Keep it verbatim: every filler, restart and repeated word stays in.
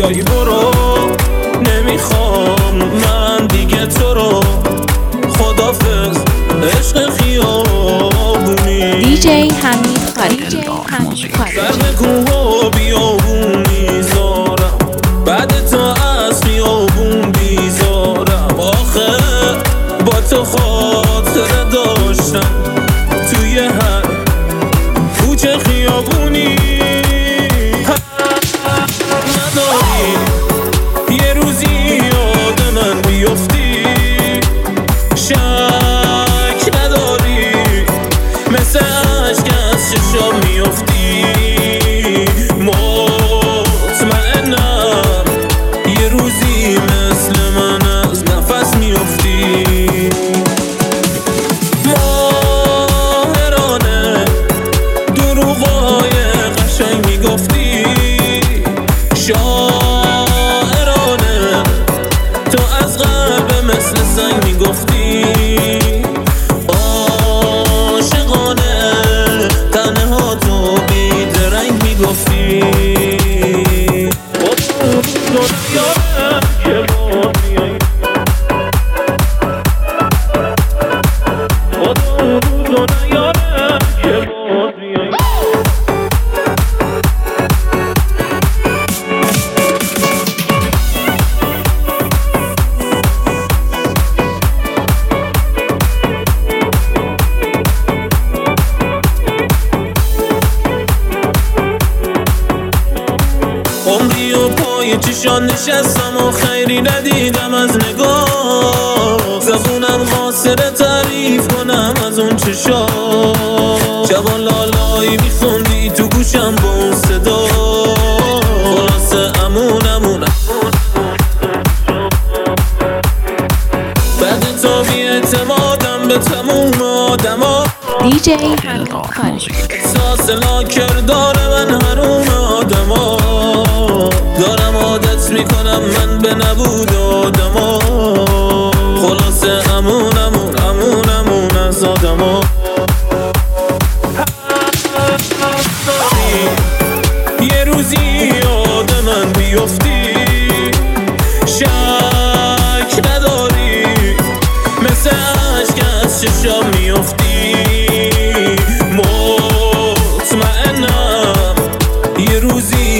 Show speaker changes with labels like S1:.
S1: بیای برو، نمیخوام من دیگه تو رو. خدافظ عشق خیابونی.
S2: دیجی حمید خالقی.
S1: برق کوه و بیابون میذارم، بعد تا از خیابون بیزارم. آخه با تو خاطره داشتم توی هر کوچه خیابونی. نداری یه روزی یاد من بیفتی، شک نداری مثل عشق از چشام میفتی. مطمئنم یه روزی مثل من از نفس میفتی. ماهرانه دروغای قشنگ میگفتی، شاعرانه تو از قلب مثل سنگ میگفتی. عاشقانه تنها تو بیدرنگ میگفتی. عمری و پای چشان نشستم و خیری ندیدم از نگاه. زبونم قاصر تعریف کنم از اون چشا. جوان لالایی میخوندی تو گوشم با اون صدا. خلاصه امون امون بعد تا بی اعتمادم به تموم آدما.
S2: دیجی حمید خالقی.
S1: احساس لاکر داره من حروم آدما. دارم عادت میکنم من به نبود آدما. خلاصه امون امون امون امون از آدما. یه روزی یاد من بیفتی، شک نداری مثل عشق از چشام میفتی. مطمئنم یه روزی